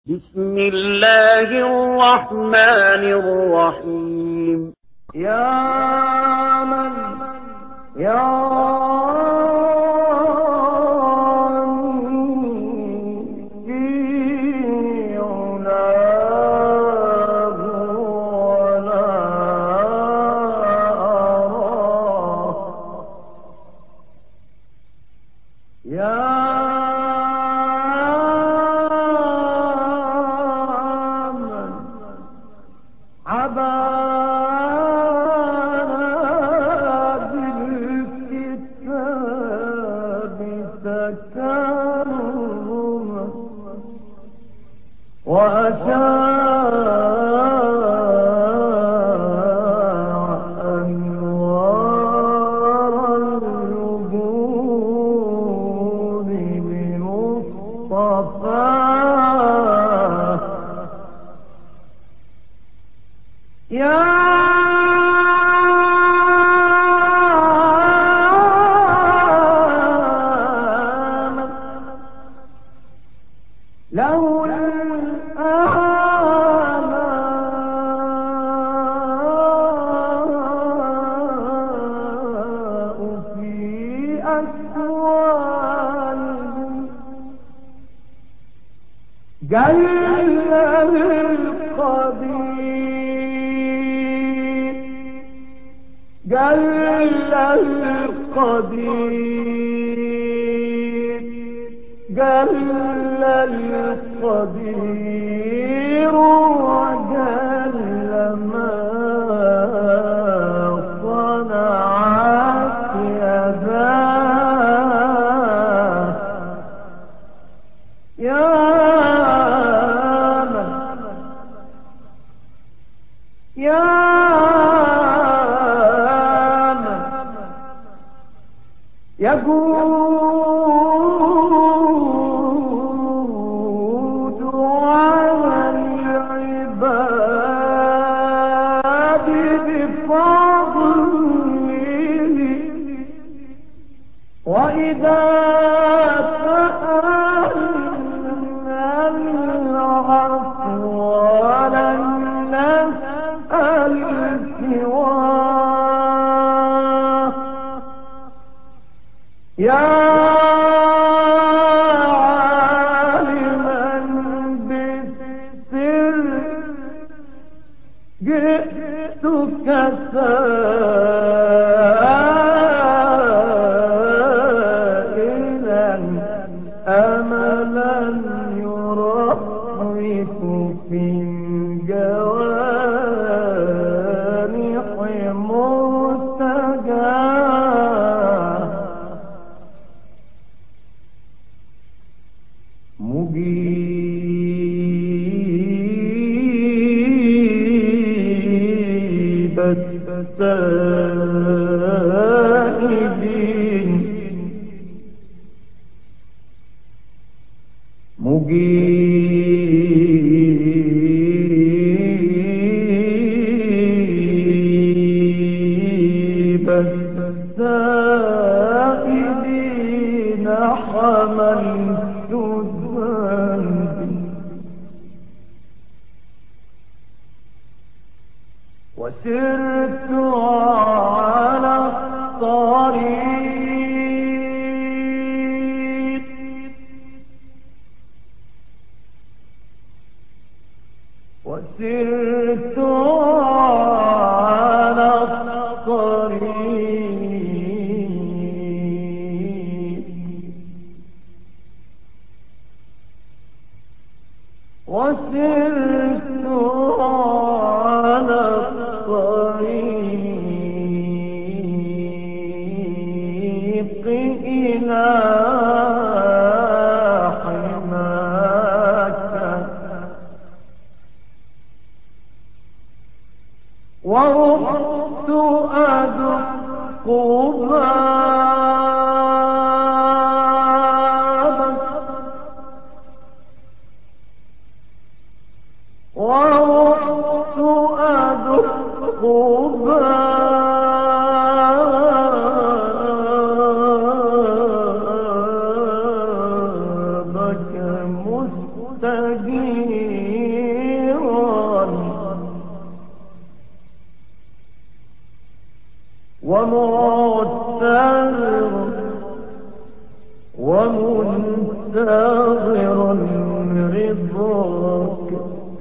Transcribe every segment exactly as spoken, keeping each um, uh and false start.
بسم الله الرحمن الرحيم. يا من يا جل القدير جل القدير جل القدير وجل ما صنعت يداه. يا يجود على العباد بفضله، وإذا سألنا العفو ولن نسأل سواه. يا عالما بالسر جئتك سائلا أملا يرفرف في الجوانح مرتجاه. مجيب السائلين مجيب السائلين حملت وسرت على الطريق وسرت على الطريق وسرت على الطريق إلى حماك، ورحت أدق بابك، ورحت أدق بابك مستجيبا ومعتذر ومنتظر رضاك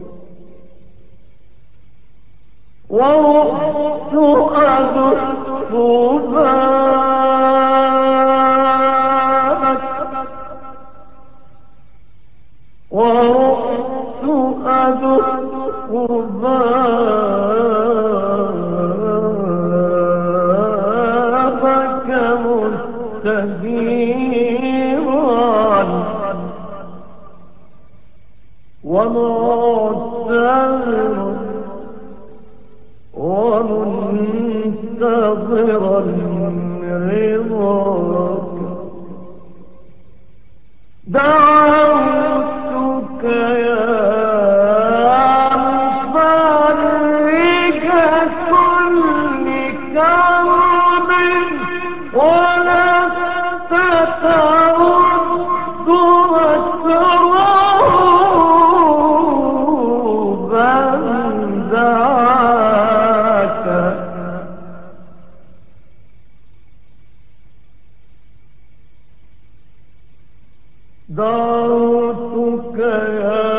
ورحت أدق بابك ورحت أدق بابك مستجيرا ومعتذر ومنتظرا رضاك دعوتك يا مفرج كل كرب ولست ترد مكروبا دعاك دعوتك يا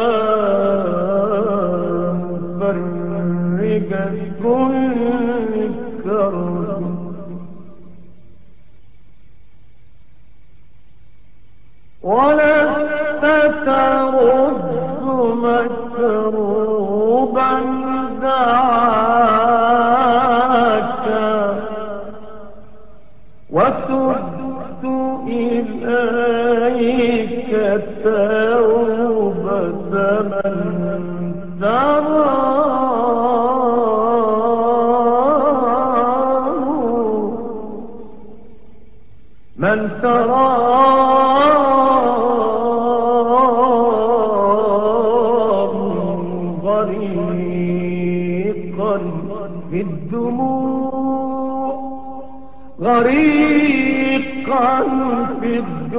مفرج كل كرب ولست ترد مكروبا دعاك وتبت إليك توبة من تراه من تراه غريقا في الدموع غريقا في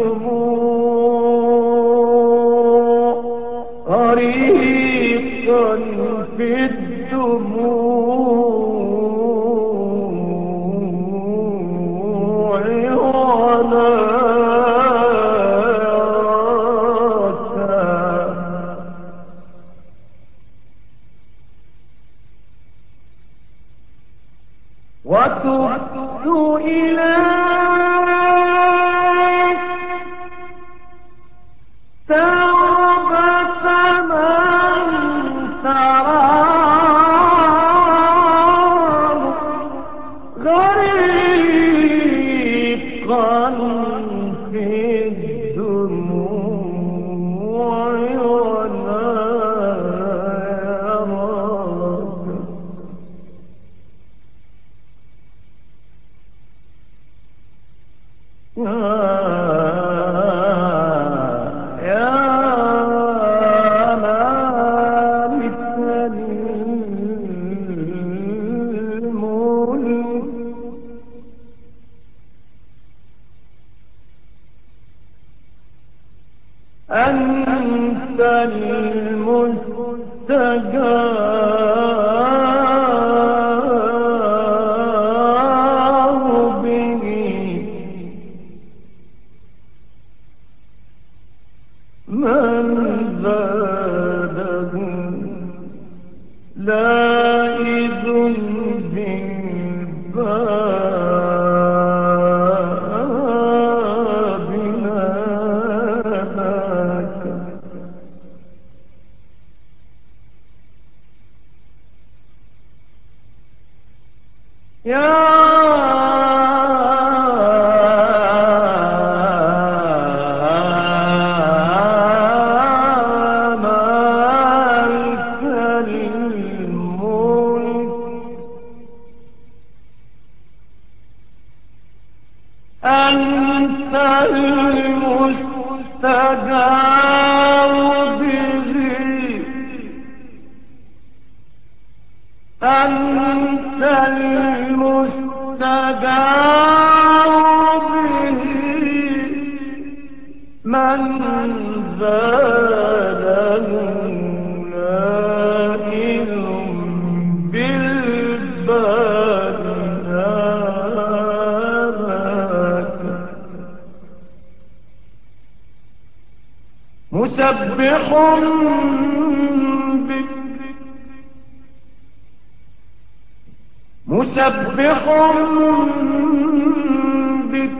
الدموع غريقا في الدموع ولا وتبت إليك توبة من تراه غريقا في الدموع ولا يراك يا مالك الملك أنت المستجاب به من زاده لائذ بالباب ناداك يا أنت المستجاب به أنت المستجاب به من ذا له مسبح بك مسبح بك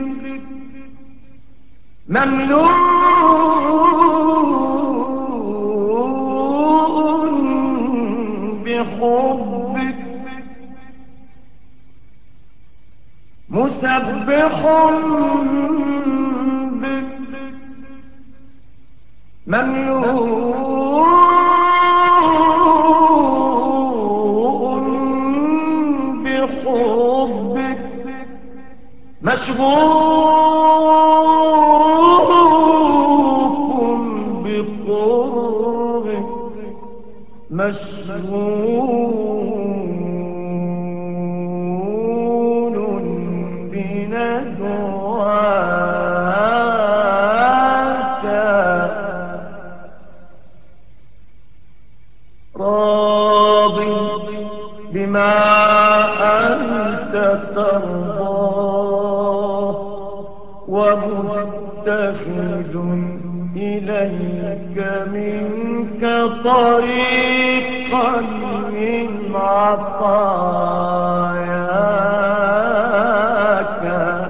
مملوء بحبك مسبح بك مملوء بحبك مشغوف بقربك مشغول بندواك راض بما أنت ترضاه ومتخذ إليك منك طريقا من عطاياك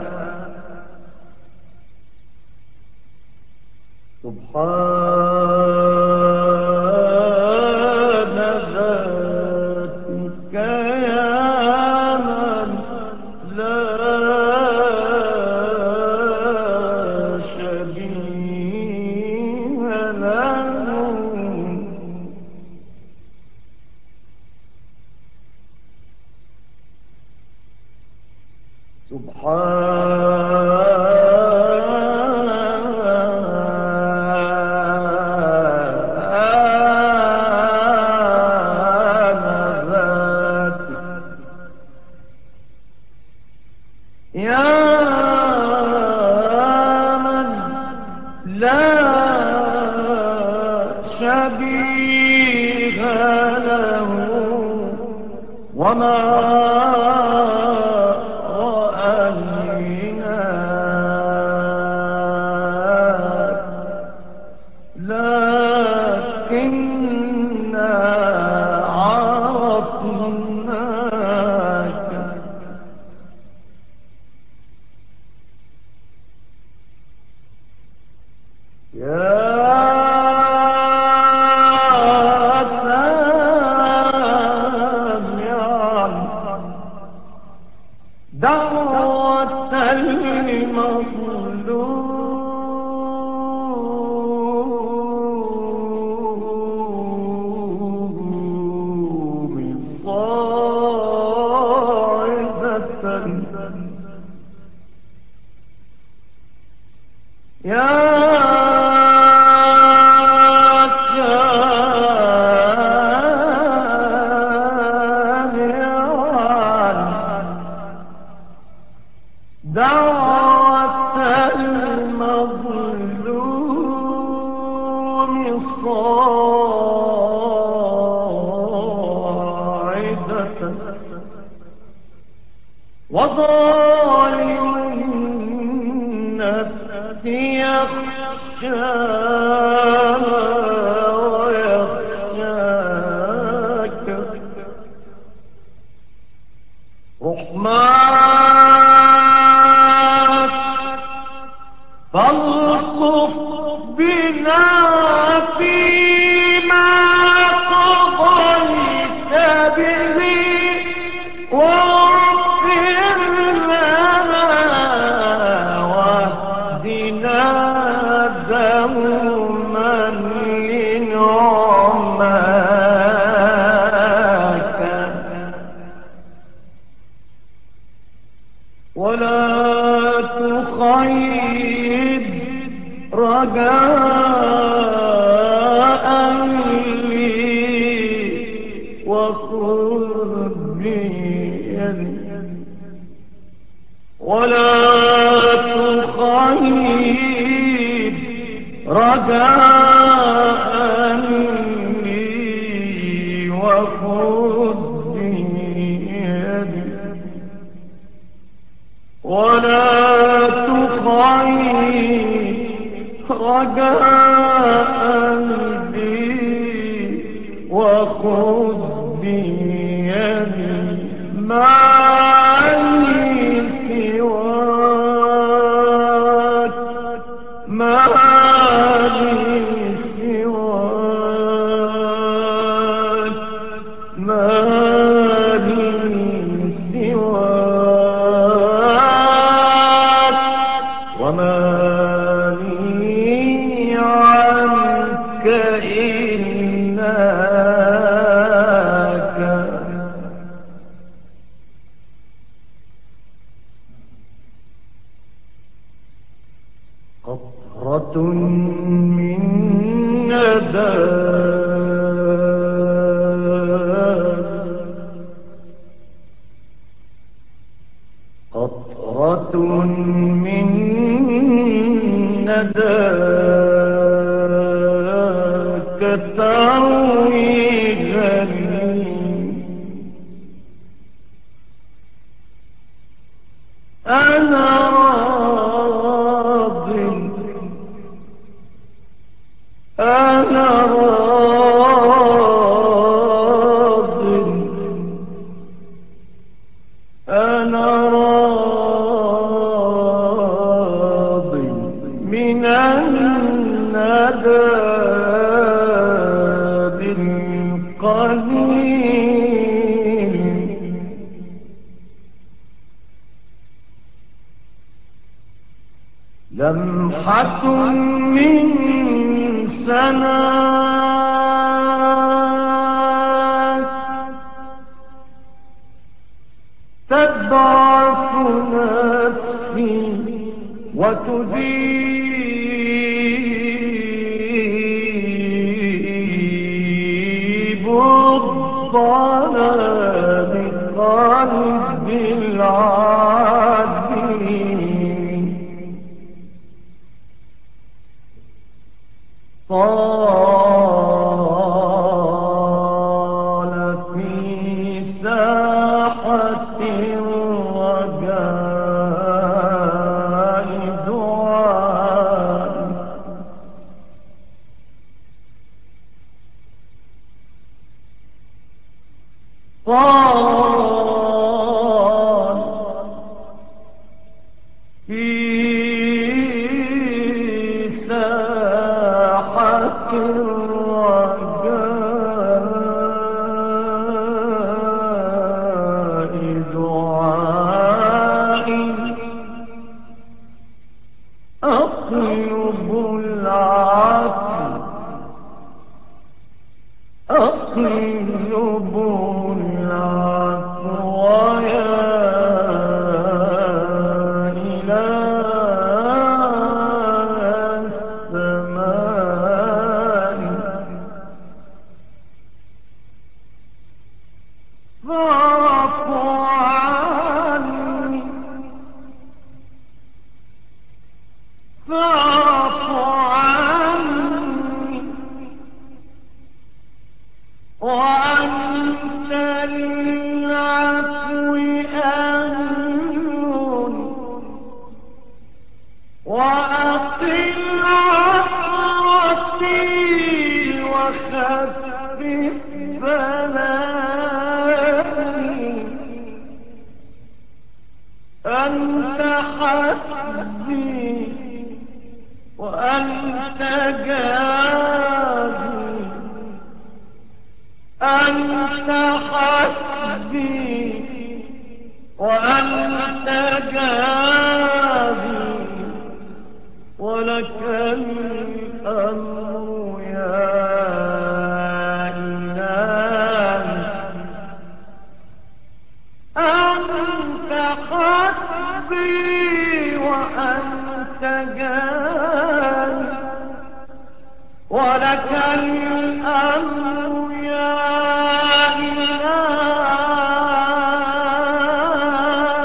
سبحان ذاتك يا من لا شبيه له سبحان ذاتك يا من لا شبيه له وما رأيناك لكننا عرفناك يا سامعا دعوة المظلوم صاعدة يا دعوة المظلوم صاعدة وظالم النفس يخشاها ويخشاك رحمن فالطف بنا فيما قضيت به واغفر لنا واهدنا دوما لنعماك ولا تخيب رجاء لي وخذ بيدي ولا تخيب رجاء لي وخذ بيدي ولا تخيب رجاء وخذ بيدي ما لي سواك ما لي سواك ما لي سواك وما لي عنك إلاك قطرة من ندى قطرة من نداك تروي غني أنا راض أنا راض أنا راض من الندى بالقليل لمحة من سناك تضعف نفسي وتذيب الظلام قلب العادين طال في ساحة الرجاء دعاء طال في ساحة الرجاء دعائي أطلب العفو أطلب العفو يا إله السماء فاعف عني فاعف عني وأنت للعفو أهل وأقل عثرتي وخفف بلائي أنت حسبي وأنت جابي أنت حسبي وأنت جابي ولك الأمر يا إلهي أنت حسبي وأنت جابي ولك الأمر يا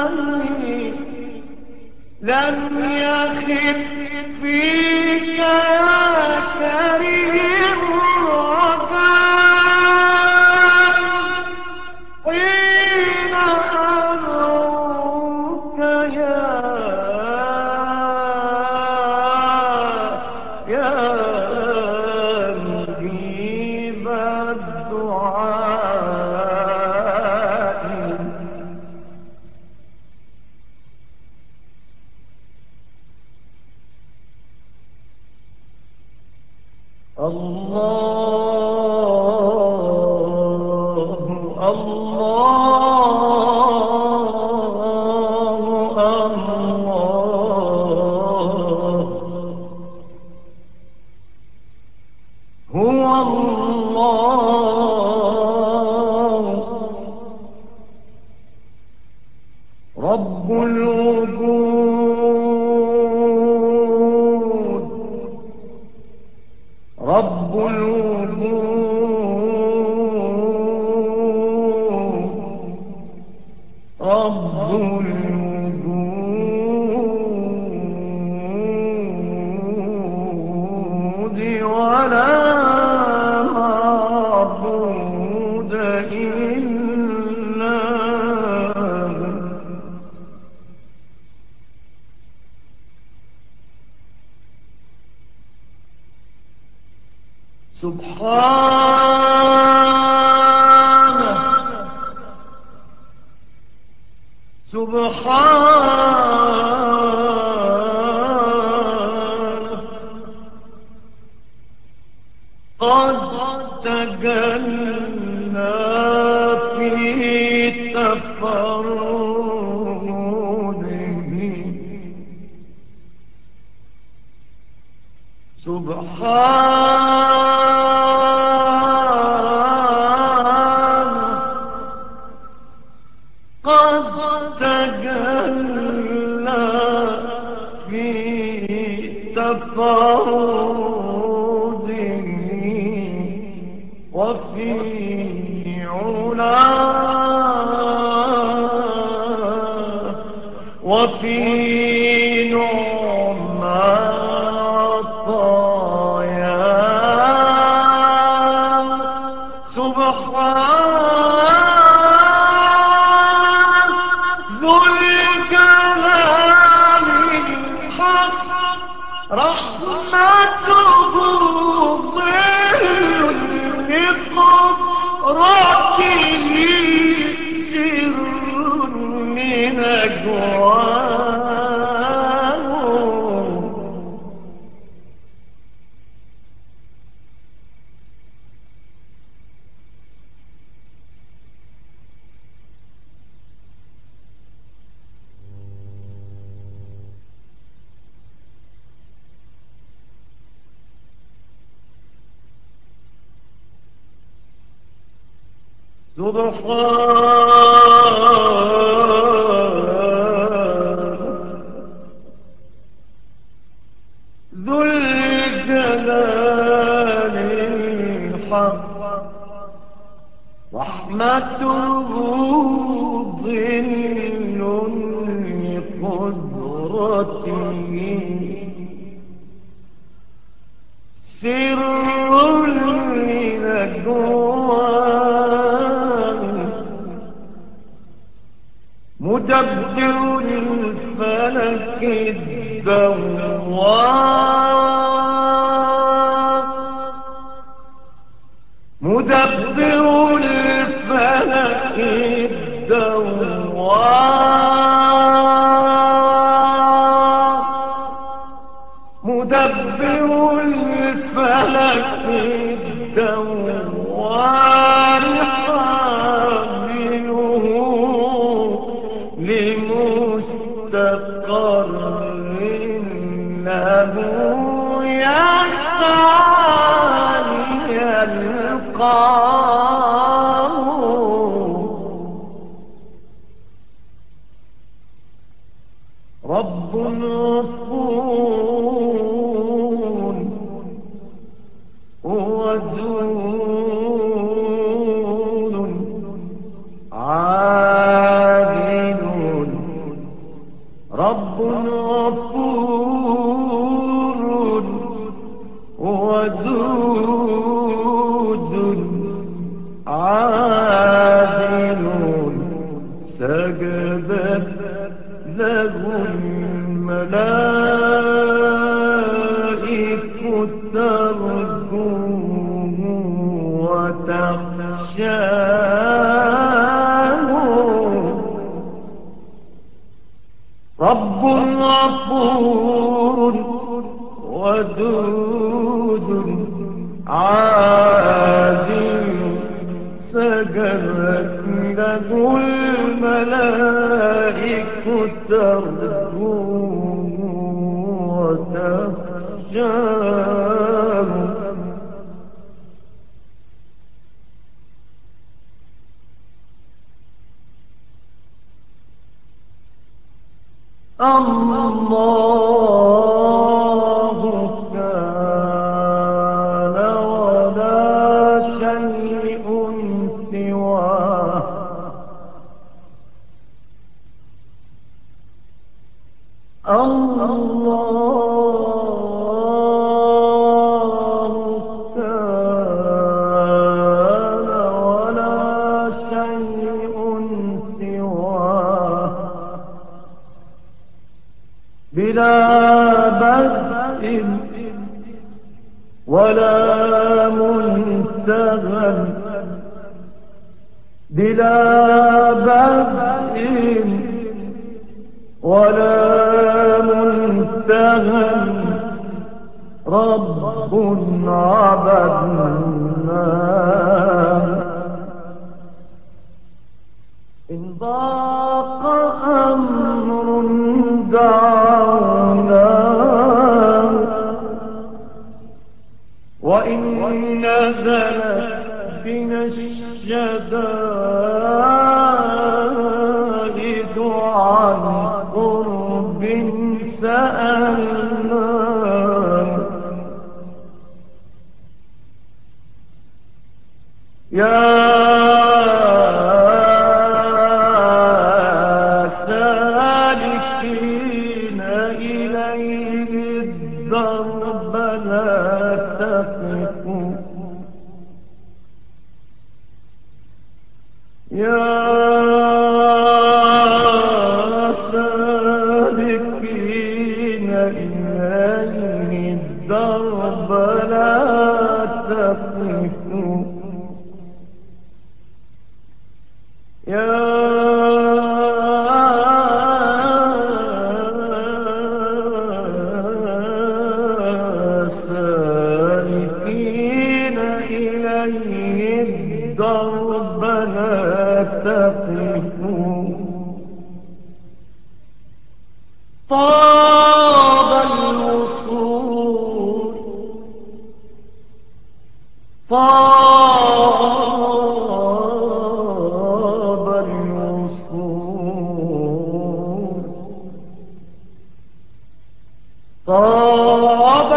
إلهي لم يخف فيك الدعاء الله الله الله هو الله رب الوجود رب الوجود رب الوجود ولا معبود إلا هو سبحانه سبحانه قد تجلى في تفرده سبحانه قد تجلى في تفرده وفي علاه وفي نعمة عطاياه سبحان ذو الجلال الحق رحمته ظل لقدرته سر من أجواه سبحان ذو الجلال الحق رحمته ظل لقدرته سر من أجواه مدبر الفلك الدوار مدبر الفلك الدوار مدبر الفلك الدوار حامله لمستقر له يسعى يلقاه رب غفور ودود عادل رب غفور ودود عادل سجدت له الملائكة ترجوه تخشاه رب غفور ودود عادل سجدت له الملائكة ترجوه وتخشاه الله كان ولا شيء سواه الله كان ولا شيء سواه بلا بدء ولا منتهى بلا بدء ولا منتهى رب عبدناه إن ضاق أمر دعوناه وإن نزل بنا الشدائد عن قرب سألناه يا سالكين إليه الدرب لا تقفوا يا سالكين إليه الدرب لا تقفوا يا سالكين إليه الدرب لا تقفوا طاب الوصول طاب الوصول طاب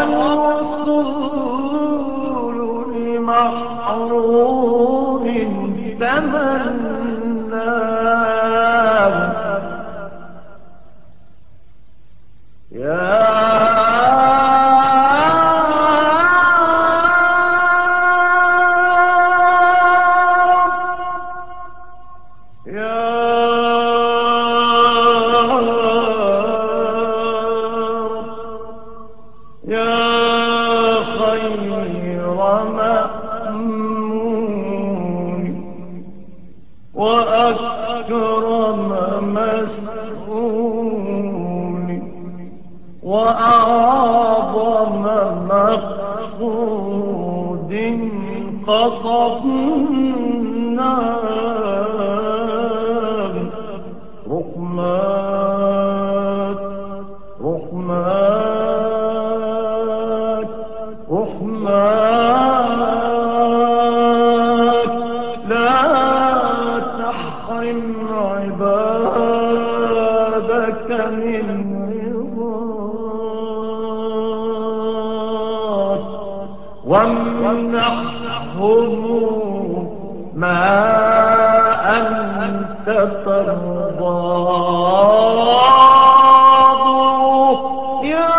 الوصول لمحروم تمناه يا وأكرم مسؤول وأعظم مقصود قصدناه رحمات رحمات رحمات لا تحرم عبادك من رضاك وامنحهم ما أنت ترضاه يا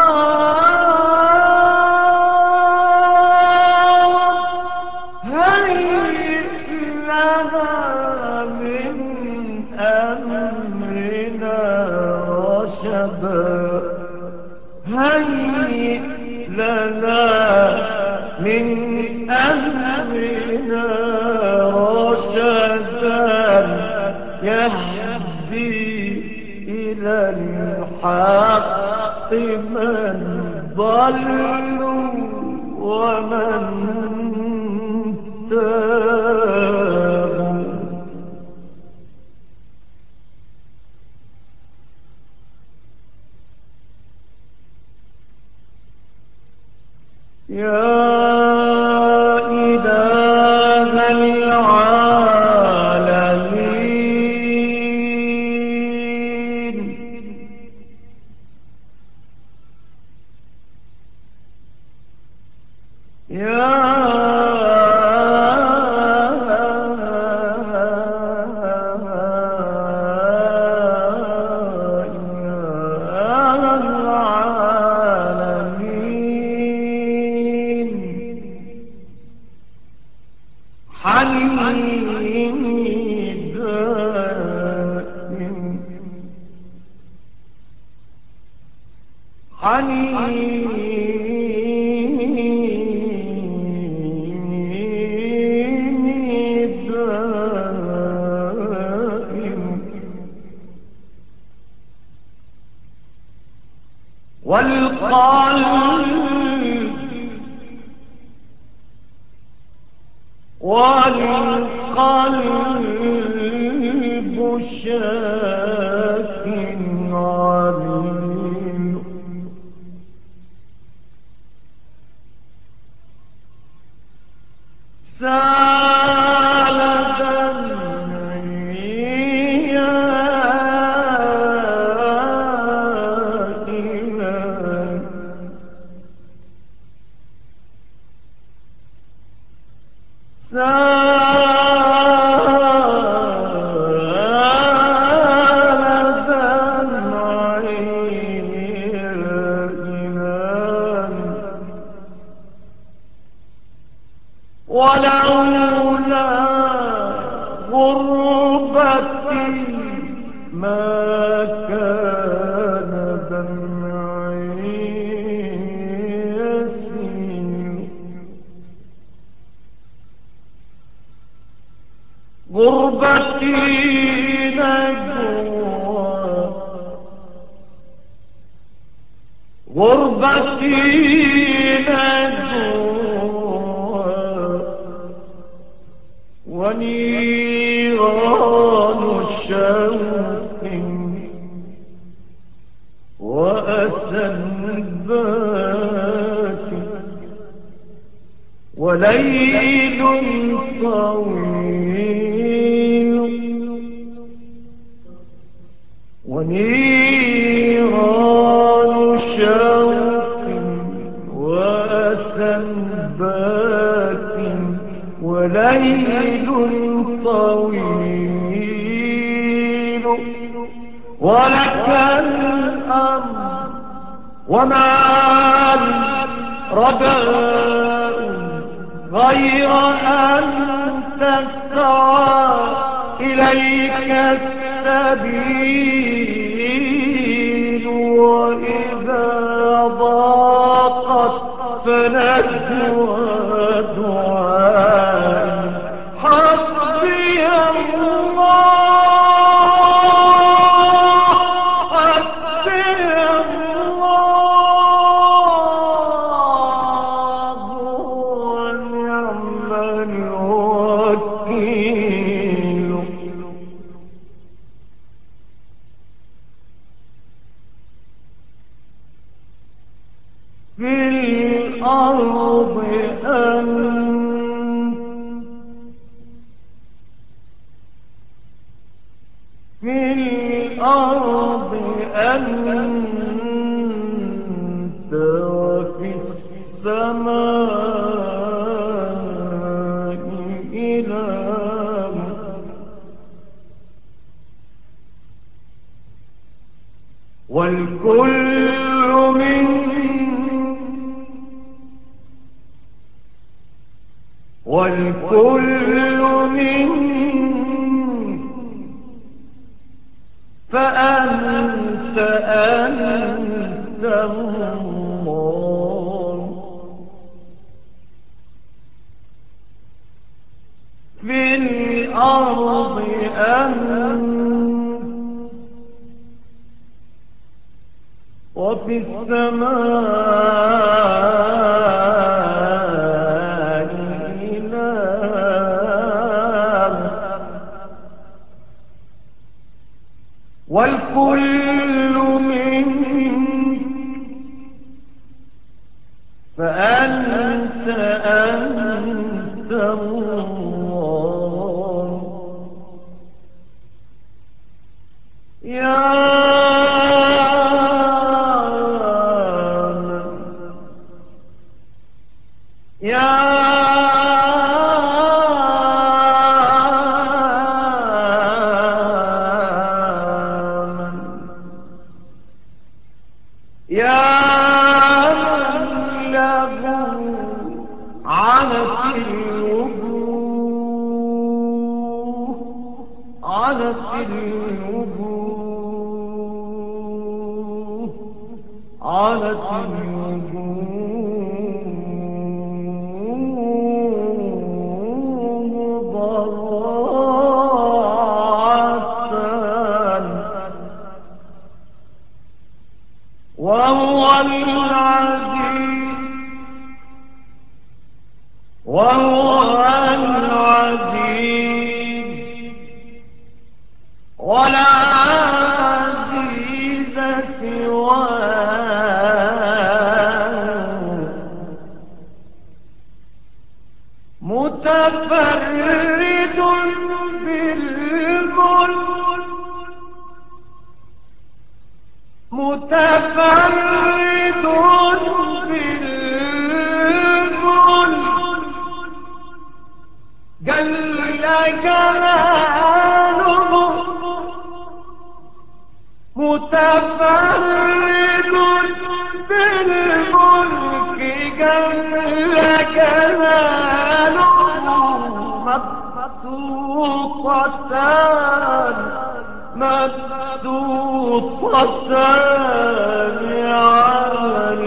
هيئ لنا من أمرنا رشدا هيئ لنا من أمرنا ضلوا ومن تابوا يا إله العالمين يا حنين دائم حنين دائم والقلب والقلب شاك عليم سال دمعي يا إلهي سال دمعي يا إلهي ولولا غربتي ما كان دمعي يسيل غربتي نجوى غربتي نجوى ونيران شوق وأسى باكٍ وليل طويل ونيران شوق وأسى باكٍ وليل طويل ولك الأمر وما رباء غير أن تسعى إليك السبيل وإذا ضاقت فنجوى دعاء حسبي الله حسبي الله ونعم الوكيل في الأرض أنت في الأرض أنت وفي السماء إله والكل من والكل من فأنت أنت الله في الأرض أنت وفي السماء والكل منك فأنت أنت الله يا يا يا من له عنت الوجوه عنت الوجوه عنت الوجوه ضراعة وهو العزيز وهو العزيز ولا عزيز سواه متفرد بالملك متفرد بالملك جل جلاله متفرد بالملك جل جلاله مبسوطتان مبسوطتان على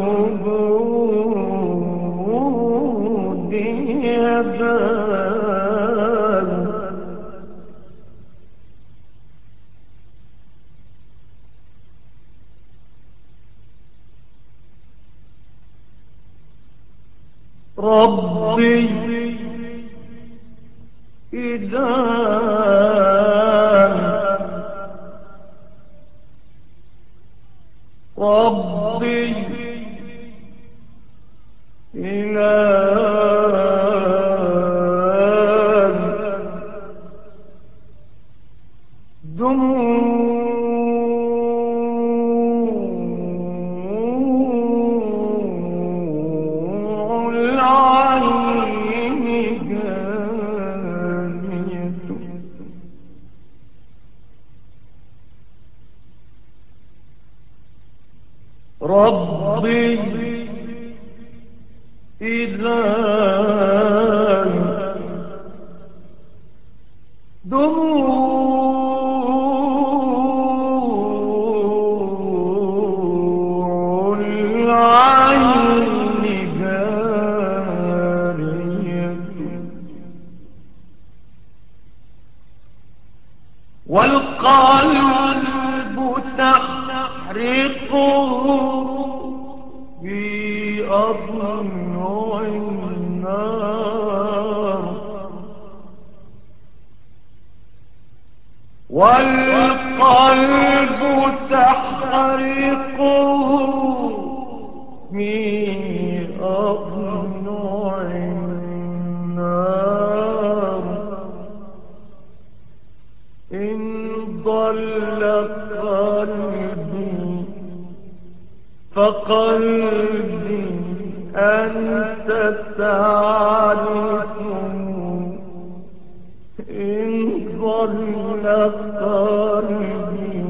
الوجود يدان ربي إذا ربي إله دموع العين جارية ربي إله دموع العين جارية والقلب تحرقه في أضلع النار والقلب تحرقه في أضلع النار إن ضل قلبي فقلبي أنت تعرف إن ضل قلبي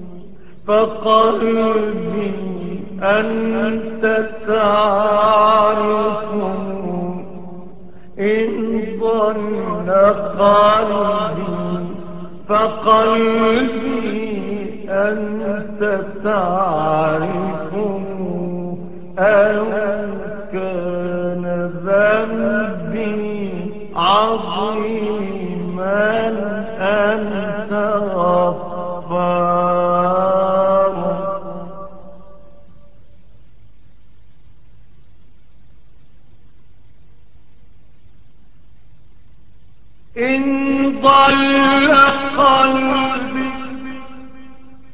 فقلبي أنت تعرف إن ضل قلبي فقلبي أنت تعرف أو كان ذنبي عظيما أنت غفار إن ضل قلبي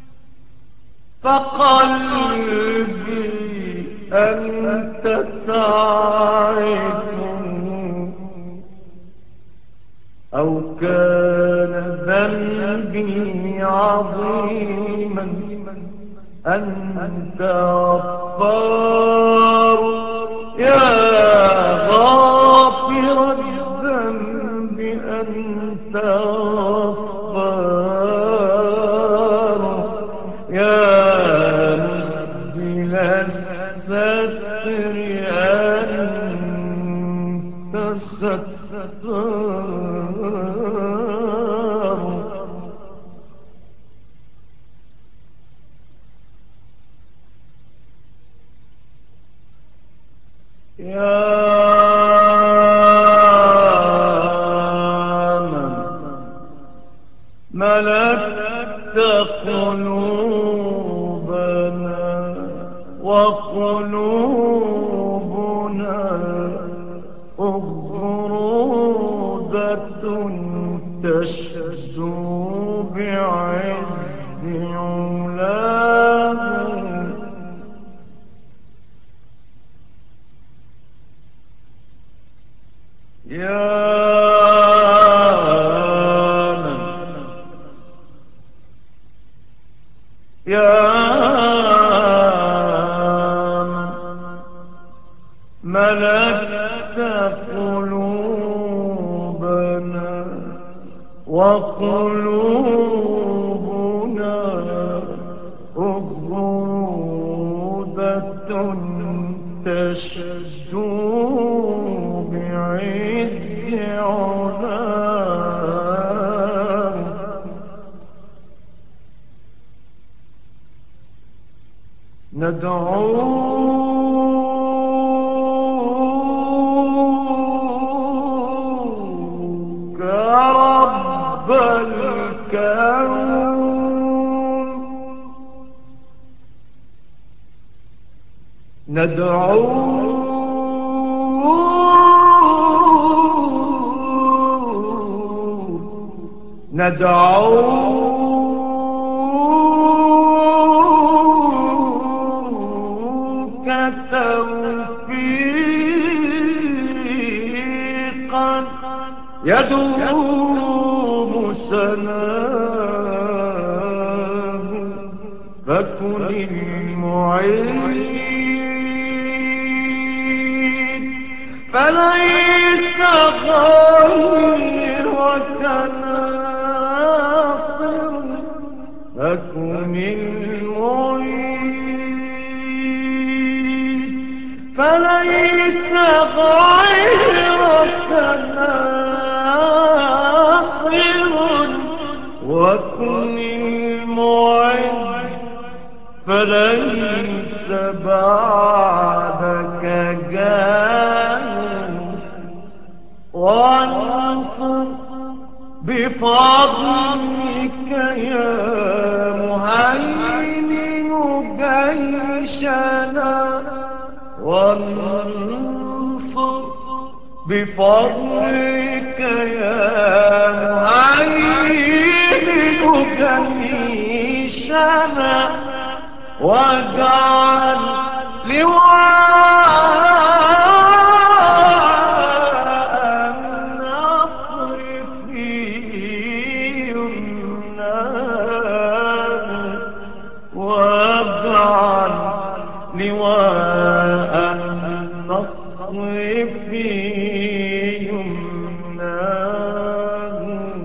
قلبي أنت تعرفه أو كان ذنبي عظيما أنت غفار يا غافر الذنب أنت غفار يا مسبل الستر أنت ستار يا من ملكت قلوبنا وقلوبنا أغرودة تشدو بعز علاه يا من يا من ملكت قلوبنا وقلوبنا أغرودة تشدو بعز علاه ندعوك رب الكون ندعوك ندعوك توفيقا يدوم سناه فكن المعين فليس غيرك ناصر فكن المعين فليس غيرك ناصر وكن المعين فليس بعدك جان وانصر بفضلك يا مهيمن جيشنا وانصر بفضلك يا مهيمن جيشنا واجعل لواء النصر في يمناه واجعل لواء النصر في يمناه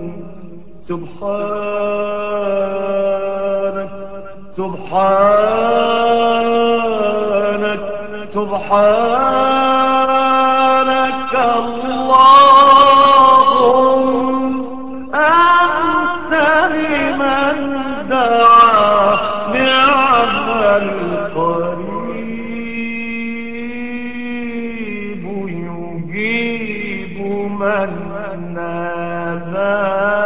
سبحانك سبحانك سبحانك اللهم أنت لمن دعا نعم القريب يجيب من نادى